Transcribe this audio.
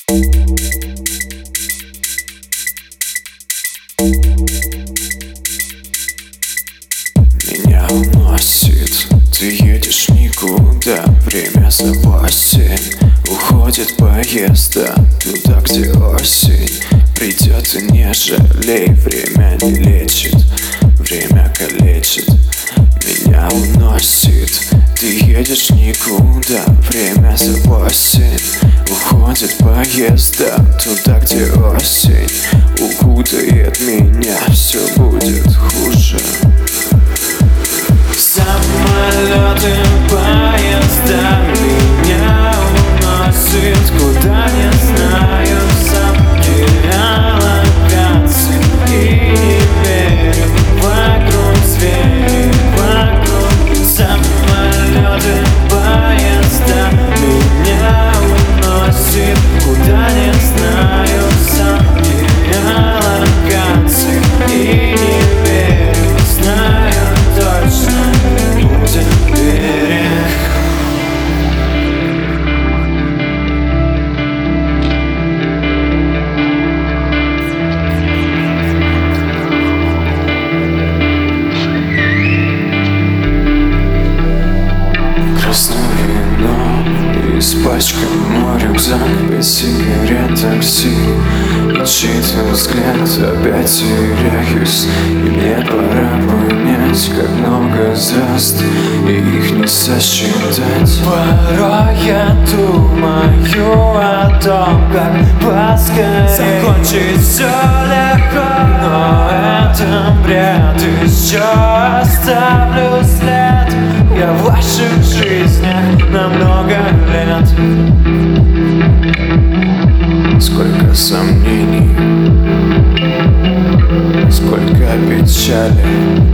Меня уносит, ты едешь никуда. Время за осень, уходит поезда туда, где осень придет, и не жалей. Время не лечит, время калечит. Меня уносит, ты едешь никуда. Время за осень, уходит поезда туда, где осень укутает меня. Все будет хуже. Самолеты, поезда меня уносят куда не знаю сам. Геолокации и не верю. Вокруг звери, вокруг самолеты, поезда меня уносят куда не знаю сам. Геолокации и не верю. Знаю точно, будет берег. Красное вино, испачкан рюкзак, без сигарет, такси и чей-то взгляд. Опять теряюсь, и мне пора понять, как много звезд, и их не сосчитать. Порой я думаю о том, как поскорее закончить все легко, но это бред, еще оставлю след. Я в ваших жизнях на много лет. Сколько сомнений, сколько печали.